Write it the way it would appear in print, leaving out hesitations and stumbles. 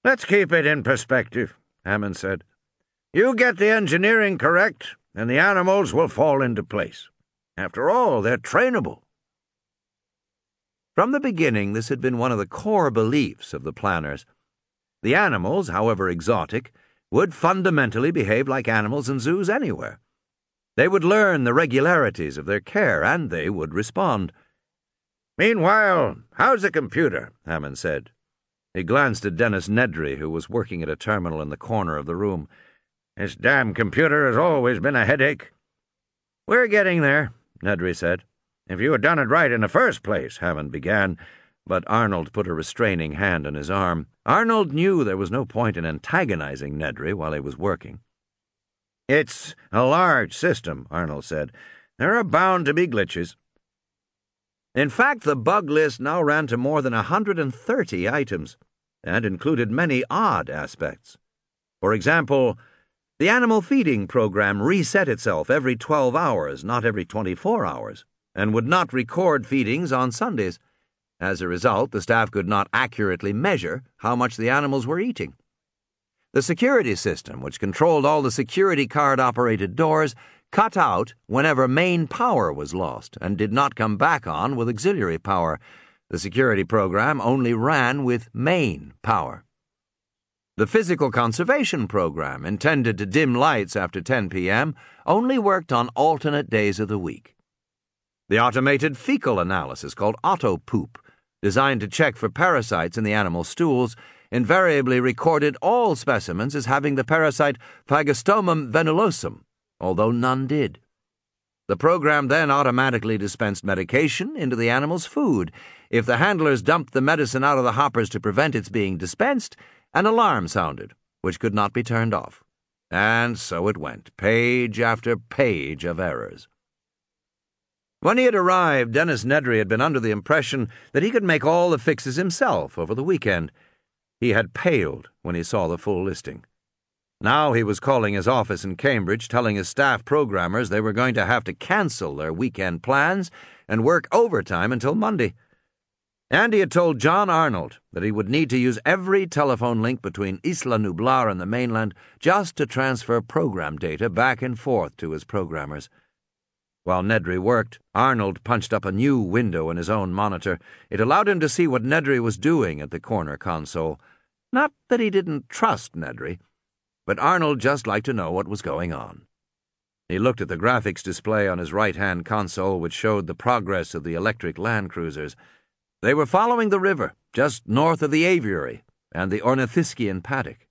Let's keep it in perspective, Hammond said. You get the engineering correct, and the animals will fall into place. After all, they're trainable. From the beginning, this had been one of the core beliefs of the planners. The animals, however exotic, would fundamentally behave like animals in zoos anywhere. They would learn the regularities of their care, and they would respond. Meanwhile, how's the computer? Hammond said. He glanced at Dennis Nedry, who was working at a terminal in the corner of the room. This damn computer has always been a headache. We're getting there, Nedry said. If you had done it right in the first place, Hammond began, but Arnold put a restraining hand on his arm. Arnold knew there was no point in antagonizing Nedry while he was working. It's a large system, Arnold said. There are bound to be glitches. In fact, the bug list now ran to more than 130 items, and included many odd aspects. For example, the animal feeding program reset itself every 12 hours, not every 24 hours, and would not record feedings on Sundays. As a result, the staff could not accurately measure how much the animals were eating. The security system, which controlled all the security card-operated doors, cut out whenever main power was lost and did not come back on with auxiliary power. The security program only ran with main power. The physical conservation program, intended to dim lights after 10 p.m., only worked on alternate days of the week. The automated fecal analysis, called AutoPoop, designed to check for parasites in the animal stools, invariably recorded all specimens as having the parasite Phagostomum venulosum, although none did. The program then automatically dispensed medication into the animal's food. If the handlers dumped the medicine out of the hoppers to prevent its being dispensed, an alarm sounded, which could not be turned off. And so it went, page after page of errors. When he had arrived, Dennis Nedry had been under the impression that he could make all the fixes himself over the weekend. He had paled when he saw the full listing. Now he was calling his office in Cambridge, telling his staff programmers they were going to have to cancel their weekend plans and work overtime until Monday. And he had told John Arnold that he would need to use every telephone link between Isla Nublar and the mainland just to transfer program data back and forth to his programmers. While Nedry worked, Arnold punched up a new window in his own monitor. It allowed him to see what Nedry was doing at the corner console. Not that he didn't trust Nedry, but Arnold just liked to know what was going on. He looked at the graphics display on his right-hand console, which showed the progress of the electric land cruisers. They were following the river, just north of the aviary and the Ornithiskian paddock.